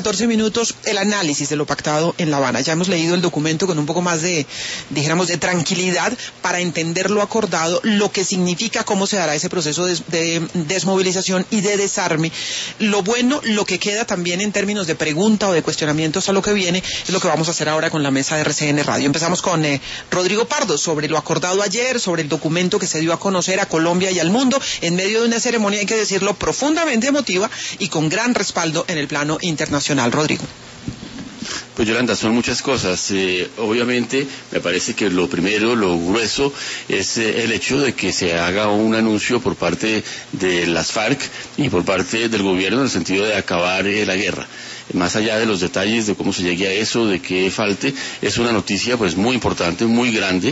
14 minutos, el análisis de lo pactado en La Habana. Ya hemos leído el documento con un poco más de, dijéramos, de tranquilidad para entender lo acordado, lo que significa, cómo se dará ese proceso de desmovilización y de desarme. Lo bueno, lo que queda también en términos de pregunta o de cuestionamientos a lo que viene, es lo que vamos a hacer ahora con la mesa de RCN Radio. Empezamos con Rodrigo Pardo, sobre lo acordado ayer, sobre el documento que se dio a conocer a Colombia y al mundo, en medio de una ceremonia, hay que decirlo, profundamente emotiva y con gran respaldo en el plano internacional. Rodrigo. Pues Yolanda, son muchas cosas. Obviamente, me parece que lo primero, lo grueso, es el hecho de que se haga un anuncio por parte de las FARC y por parte del gobierno en el sentido de acabar la guerra. Más allá de los detalles de cómo se llegue a eso, de qué falte, es una noticia pues muy importante, muy grande,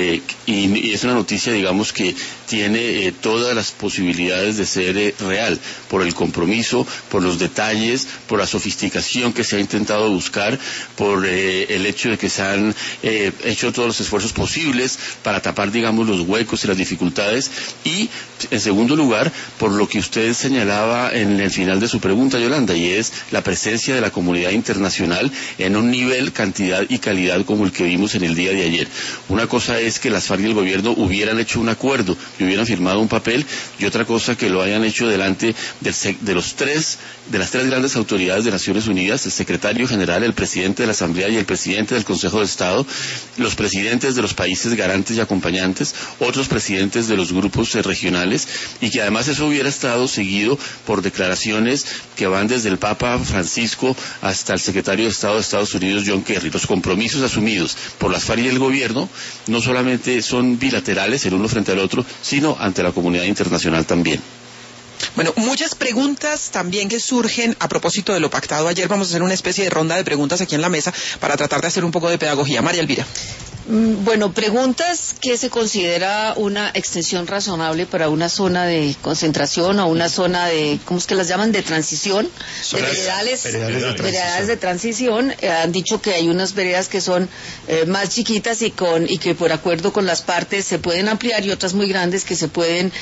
y es una noticia, digamos, que tiene todas las posibilidades de ser real, por el compromiso, por los detalles, por la sofisticación que se ha intentado buscar, por el hecho de que se han hecho todos los esfuerzos posibles para tapar, digamos, los huecos y las dificultades, y en segundo lugar, por lo que usted señalaba en el final de su pregunta, Yolanda, y es la presencia de la comunidad internacional en un nivel, cantidad y calidad como el que vimos en el día de ayer. Una cosa es que las FARC y el gobierno hubieran hecho un acuerdo y hubieran firmado un papel, y otra cosa que lo hayan hecho delante de las tres grandes autoridades de Naciones Unidas, el secretario general, el presidente de la Asamblea y el presidente del Consejo de Estado, los presidentes de los países garantes y acompañantes, otros presidentes de los grupos regionales, y que además eso hubiera estado seguido por declaraciones que van desde el Papa Francisco hasta el secretario de Estado de Estados Unidos, John Kerry. Los compromisos asumidos por las FARC y el gobierno no solamente son bilaterales el uno frente al otro, sino ante la comunidad internacional también. Bueno, muchas preguntas también que surgen a propósito de lo pactado ayer. Vamos a hacer una especie de ronda de preguntas aquí en la mesa para tratar de hacer un poco de pedagogía. María Elvira. Bueno, preguntas que se considera una extensión razonable para una zona de concentración o una zona de, ¿cómo es que las llaman? De transición, de veredales de transición. Han dicho que hay unas veredas que son más chiquitas y que por acuerdo con las partes se pueden ampliar, y otras muy grandes que se pueden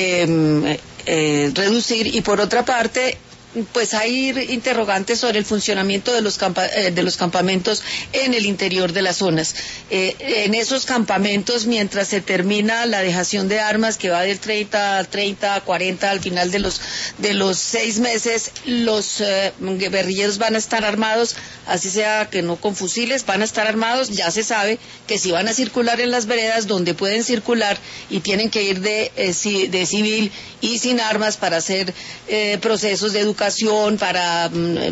reducir. Y por otra parte, pues hay interrogantes sobre el funcionamiento de los campamentos en el interior de las zonas. En esos campamentos, mientras se termina la dejación de armas, que va del 30 a 40 al final de los 6 meses, los guerrilleros van a estar armados, así sea que no con fusiles, van a estar armados. Ya se sabe que si van a circular en las veredas donde pueden circular, y tienen que ir de civil y sin armas para hacer procesos de educación, para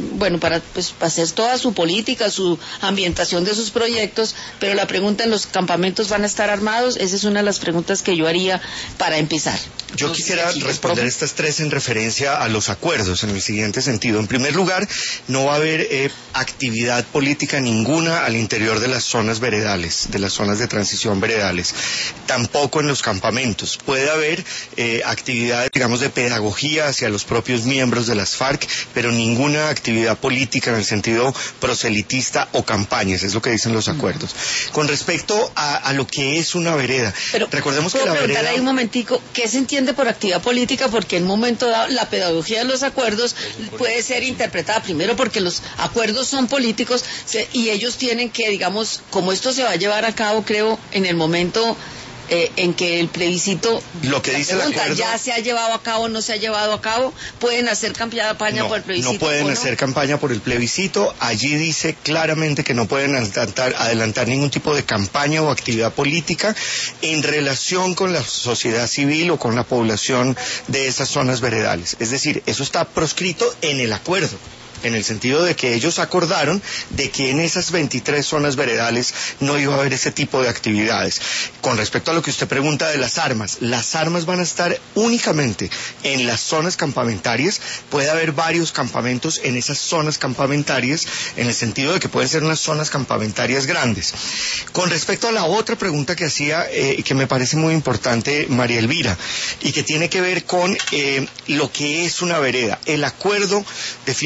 hacer toda su política, su ambientación de sus proyectos. Pero la pregunta, ¿en los campamentos van a estar armados? Esa es una de las preguntas que yo haría para empezar. Yo quisiera responder estas tres en referencia a los acuerdos, en el siguiente sentido. En primer lugar, no va a haber actividad política ninguna al interior de las zonas veredales, de las zonas de transición veredales, tampoco en los campamentos. Puede haber actividades, digamos, de pedagogía hacia los propios miembros de las FARC, pero ninguna actividad política en el sentido proselitista o campañas, es lo que dicen los acuerdos. Con respecto a lo que es una vereda, pero recordemos que la vereda... ahí un momentico, ¿qué se entiende por actividad política? Porque en un momento dado la pedagogía de los acuerdos puede ser interpretada, primero porque los acuerdos son políticos, y ellos tienen que, digamos, como esto se va a llevar a cabo, creo, en el momento en que el plebiscito, lo que dice el acuerdo, ya se ha llevado a cabo o no se ha llevado a cabo, pueden hacer campaña por el plebiscito. No pueden hacer campaña por el plebiscito. Allí dice claramente que no pueden adelantar ningún tipo de campaña o actividad política en relación con la sociedad civil o con la población de esas zonas veredales. Es decir, eso está proscrito en el acuerdo, en el sentido de que ellos acordaron de que en esas 23 zonas veredales no iba a haber ese tipo de actividades. Con respecto a lo que usted pregunta de las armas van a estar únicamente en las zonas campamentarias. Puede haber varios campamentos en esas zonas campamentarias, en el sentido de que pueden ser unas zonas campamentarias grandes. Con respecto a la otra pregunta que hacía, que me parece muy importante, María Elvira, y que tiene que ver con lo que es una vereda. El acuerdo define muy bien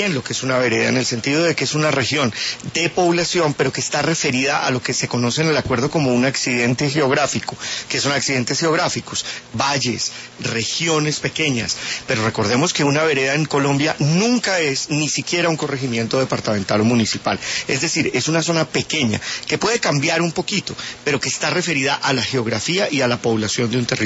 bien lo que es una vereda, en el sentido de que es una región de población, pero que está referida a lo que se conoce en el acuerdo como un accidente geográfico. ¿Qué son accidentes geográficos? Valles, regiones pequeñas. Pero recordemos que una vereda en Colombia nunca es ni siquiera un corregimiento departamental o municipal. Es decir, es una zona pequeña que puede cambiar un poquito, pero que está referida a la geografía y a la población de un territorio.